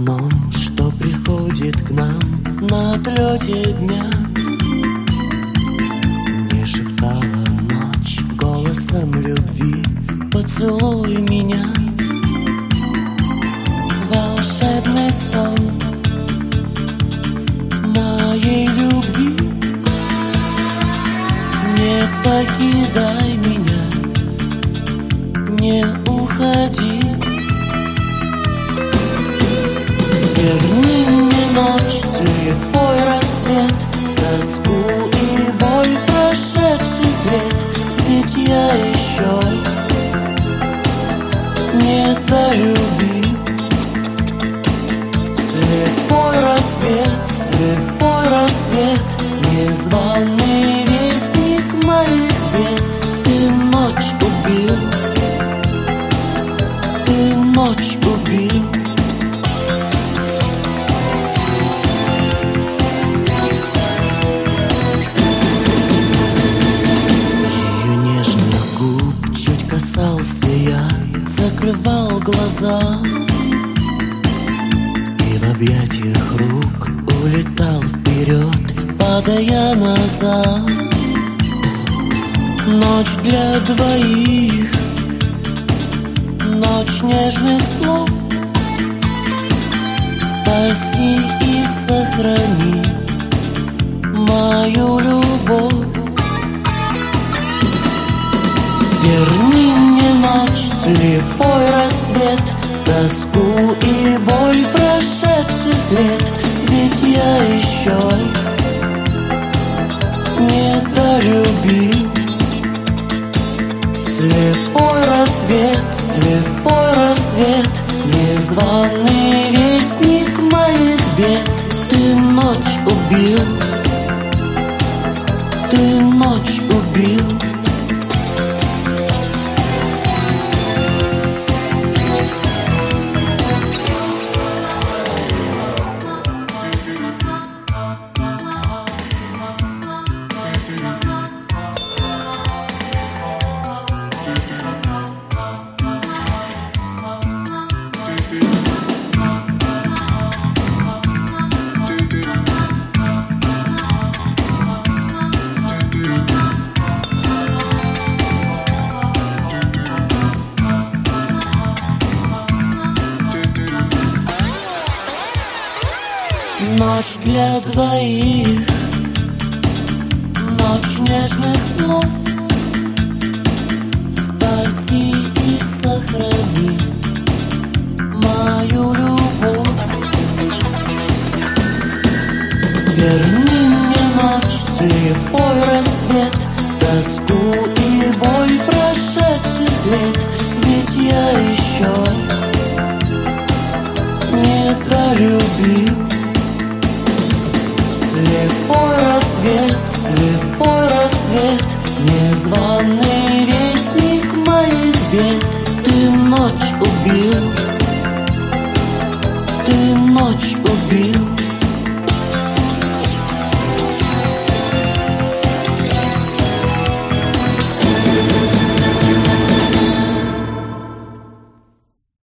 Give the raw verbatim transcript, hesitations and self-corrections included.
окном, что приходит к нам на отлете дня. Мне шептала ночь голосом любви: поцелуй меня. Волшебный сон моей любви, не покидай меня, не уходи. Верни мне ночь, слепой рассвет, тоску и боль прошедших лет. Ведь я еще не долюбил. Слепой рассвет, слепой рассвет, незваный вестник моих бед. Ты ночь убил, ты ночь убил. Ее нежных губ чуть касался я, закрывал глаза и в объятиях рук улетал вперед, падая назад. Ночь для двоих, ночь нежных слов. Спаси и сохрани мою любовь. Верни мне ночь, слепой рассвет, тоску и боль прошедших лет. Ведь я еще не долюбил. Слепой рассвет, слепой рассвет, незваный вестник моих бед. Ты ночь убил, ты ночь убил. Ночь для двоих, ночь нежных слов. Спаси и сохрани мою любовь. Верни мне ночь, слепой рассвет, тоску и боль прошедших лет. Ведь я еще не долюбил. Слепой рассвет, слепой рассвет, незваный